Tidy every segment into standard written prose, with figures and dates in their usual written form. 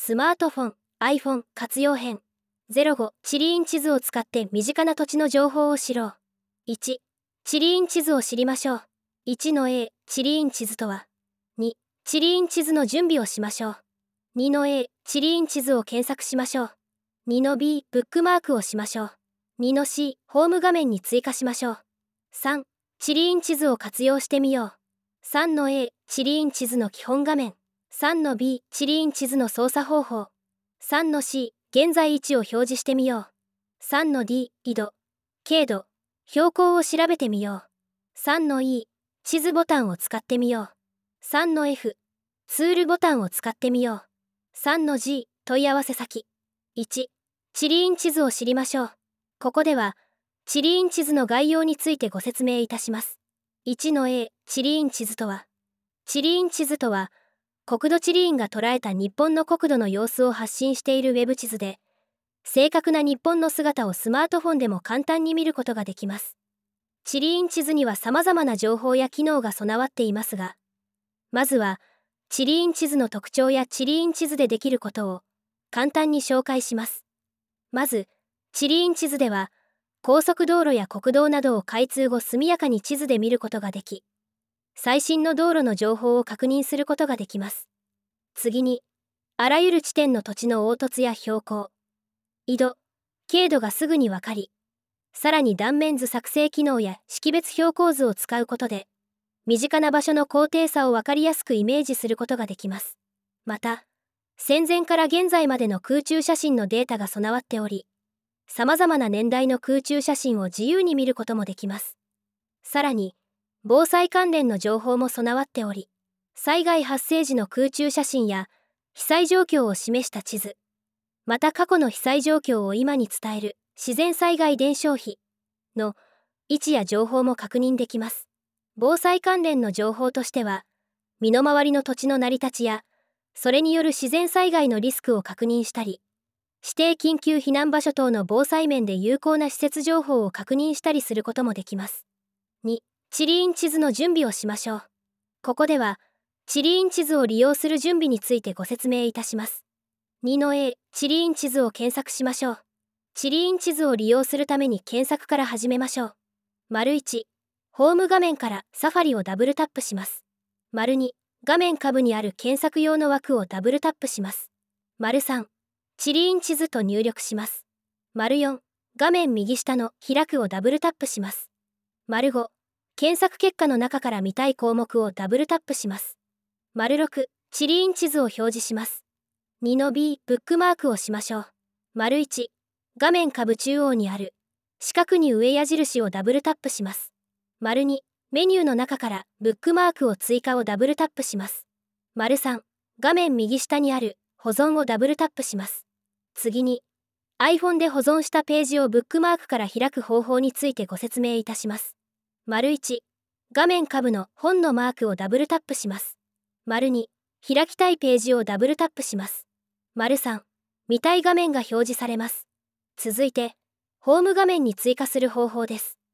スマートフォン、iPhone 活用編。05、地理院地図を使って身近な土地の情報を知ろう。1、地理院地図を知りましょう。1の A、地理院地図とは。2、地理院地図の準備をしましょう。2の A、地理院地図を検索しましょう。2の B、ブックマークをしましょう。2の C、ホーム画面に追加しましょう。3、地理院地図を活用してみよう。3の A、地理院地図の基本画面。3の B、地理院地図の操作方法。3の C、現在位置を表示してみよう。3の D、緯度、経度、標高を調べてみよう。3の E、地図ボタンを使ってみよう。3の F、ツールボタンを使ってみよう。3の G、問い合わせ先。1、地理院地図を知りましょう。ここでは、地理院地図の概要についてご説明いたします。1の A、地理院地図とは。地理院地図とは、国土地理院が捉えた日本の国土の様子を発信しているウェブ地図で、正確な日本の姿をスマートフォンでも簡単に見ることができます。地理院地図には様々な情報や機能が備わっていますが、まずは、地理院地図の特徴や地理院地図でできることを簡単に紹介します。まず、地理院地図では、高速道路や国道などを開通後速やかに地図で見ることができ、最新の道路の情報を確認することができます。次に、あらゆる地点の土地の凹凸や標高、緯度、経度がすぐにわかり、さらに断面図作成機能や識別標高図を使うことで、身近な場所の高低差をわかりやすくイメージすることができます。また、戦前から現在までの空中写真のデータが備わっており、様々な年代の空中写真を自由に見ることもできます。さらに、防災関連の情報も備わっており、災害発生時の空中写真や被災状況を示した地図、また過去の被災状況を今に伝える自然災害伝承碑の位置や情報も確認できます。防災関連の情報としては、身の回りの土地の成り立ちや、それによる自然災害のリスクを確認したり、指定緊急避難場所等の防災面で有効な施設情報を確認したりすることもできます。2、地理院地図の準備をしましょう。ここでは、地理院地図を利用する準備についてご説明いたします。2の A、地理院地図を検索しましょう。地理院地図を利用するために検索から始めましょう。1、ホーム画面からサファリをダブルタップします。2、画面下部にある検索用の枠をダブルタップします。3、地理院地図と入力します。4、画面右下の開くをダブルタップします。5、検索結果の中から見たい項目をダブルタップします。6、地理院地図を表示します。2の B、ブックマークをしましょう。1、画面下部中央にある四角に上矢印をダブルタップします。2、メニューの中からブックマークを追加をダブルタップします。3、画面右下にある保存をダブルタップします。次に、iPhone で保存したページをブックマークから開く方法についてご説明いたします。1、画面下部の本のマークをダブルタップします。2、開きたいページをダブルタップします。3、見たい画面が表示されます。続いて、ホーム画面に追加する方法です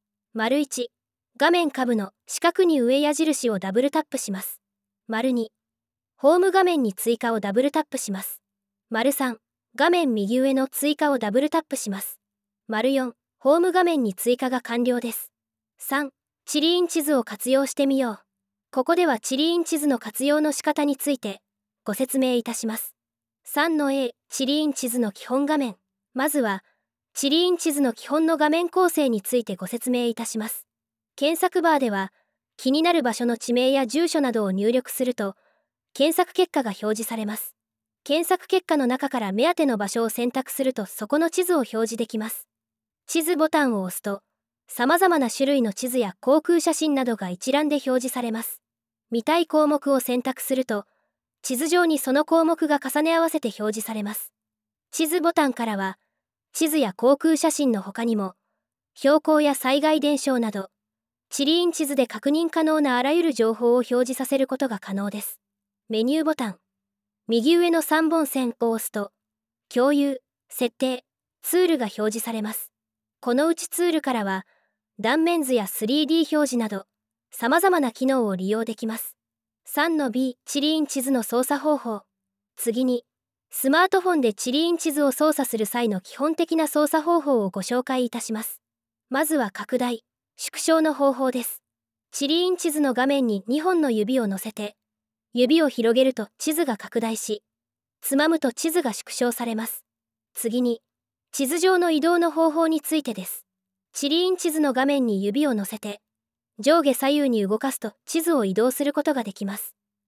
。1、画面下部の四角に上矢印をダブルタップします。2、ホーム画面に追加をダブルタップします。3、画面右上の追加をダブルタップします。4、ホーム画面に追加が完了です。3、地理院地図を活用してみよう。ここでは地理院地図の活用の仕方についてご説明いたします。3の A、地理院地図の基本画面。まずは、地理院地図の基本の画面構成についてご説明いたします。検索バーでは、気になる場所の地名や住所などを入力すると、検索結果が表示されます。検索結果の中から目当ての場所を選択するとそこの地図を表示できます。地図ボタンを押すと、様々な種類の地図や航空写真などが一覧で表示されます。見たい項目を選択すると、地図上にその項目が重ね合わせて表示されます。地図ボタンからは、地図や航空写真の他にも、標高や災害伝承など、地理院地図で確認可能なあらゆる情報を表示させることが可能です。メニューボタン。右上の3本線を押すと、共有、設定、ツールが表示されます。このうちツールからは、断面図や 3D 表示など、様々な機能を利用できます。3の B、地理院地図の操作方法。次に、 スマートフォンで地理院地図を操作する際の基本的な操作方法をご紹介いたします。まずは拡大、縮小の方法です。地理院地図の画面に2本の指を乗せて、指を広げると地図が拡大し、つまむと地図が縮小されます。次に、地図上の移動の方法についてです。地理院地図の画面に指を乗せて、上下左右に動かすと地図を移動することができます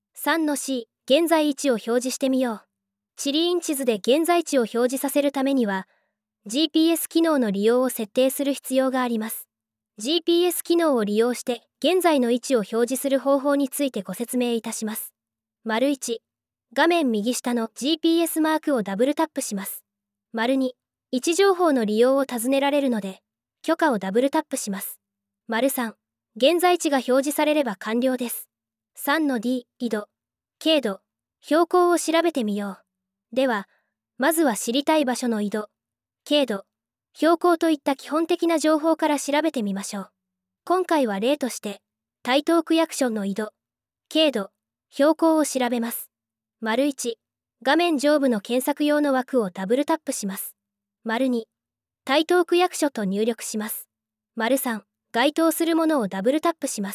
。3-C、現在位置を表示してみよう。地理院地図で現在地を表示させるためには、GPS 機能の利用を設定する必要があります。GPS 機能を利用して現在の位置を表示する方法についてご説明いたします。1、画面右下の GPS マークをダブルタップします。2、位置情報の利用を尋ねられるので、許可をダブルタップします。3、現在地が表示されれば完了です。3-D、緯度、経度、標高を調べてみよう。では、まずは知りたい場所の緯度、経度、標高といった基本的な情報から調べてみましょう。今回は例として、台東区役所の緯度、経度、標高を調べます。1、画面上部の検索用の枠をダブルタップします。2、台東区役所と入力します。3、該当するものをダブルタップします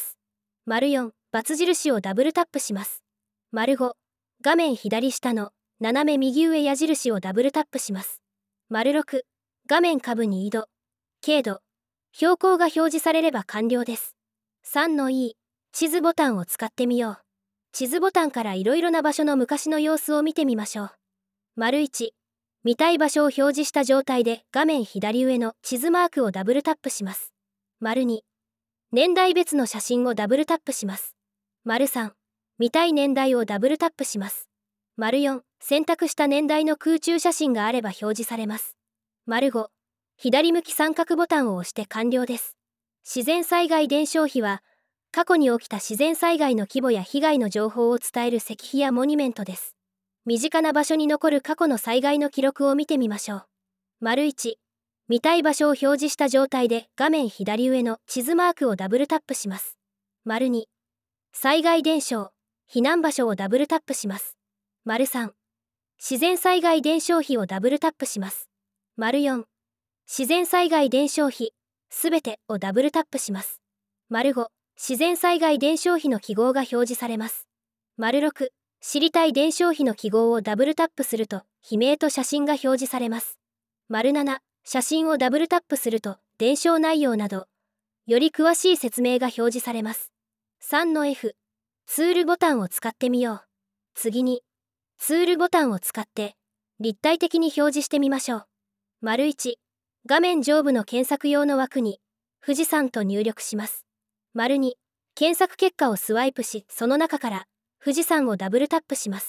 。4、×印をダブルタップします。5、画面左下の斜め右上矢印をダブルタップします。6、画面下部に緯度、経度、標高が表示されれば完了です。3-E、地図ボタンを使ってみよう。地図ボタンからいろいろな場所の昔の様子を見てみましょう。1、見たい場所を表示した状態で画面左上の地図マークをダブルタップします。2、年代別の写真をダブルタップします。3、見たい年代をダブルタップします。4、選択した年代の空中写真があれば表示されます。5、左向き三角ボタンを押して完了です。自然災害伝承碑は、過去に起きた自然災害の規模や被害の情報を伝える石碑やモニュメントです。身近な場所に残る過去の災害の記録を見てみましょう。1、見たい場所を表示した状態で画面左上の地図マークをダブルタップします。2、災害伝承、避難場所をダブルタップします。3、自然災害伝承碑をダブルタップします。4、自然災害伝承碑、すべてをダブルタップします。5、自然災害伝承碑の記号が表示されます。6、知りたい伝承碑の記号をダブルタップすると、碑名と写真が表示されます。7、写真をダブルタップすると、伝承内容など、より詳しい説明が表示されます。3-F、ツールボタンを使ってみよう。次に、ツールボタンを使って、立体的に表示してみましょう。1、画面上部の検索用の枠に、富士山と入力します。2、検索結果をスワイプし、その中から、富士山をダブルタップします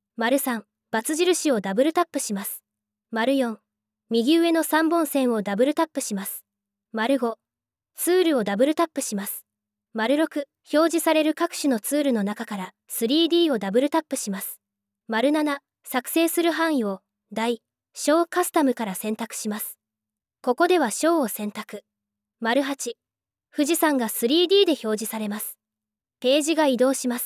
。3、×印をダブルタップします。4、右上の3本線をダブルタップします。5、ツールをダブルタップします。6、表示される各種のツールの中から 3D をダブルタップします。7、作成する範囲を大、小カスタムから選択します。ここでは小を選択。8、富士山が 3D で表示されます。ページが移動します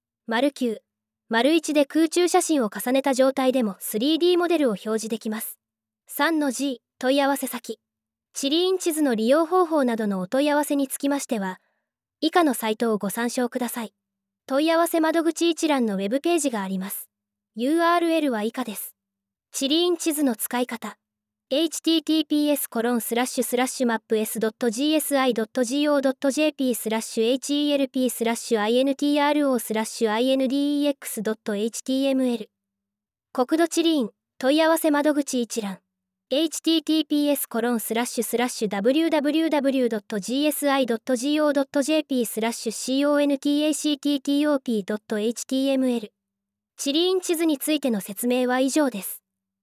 。9、1で空中写真を重ねた状態でも 3D モデルを表示できます。3-G、問い合わせ先。地理院地図の利用方法などのお問い合わせにつきましては、以下のサイトをご参照ください。問い合わせ窓口一覧のウェブページがあります。URL は以下です。地理院地図の使い方。https://maps.gs.help/intro/index.html 国土地理院問い合わせ窓口一覧。https://www.gsi.go.jp/contacttop.html 地理院地図についての説明は以上です。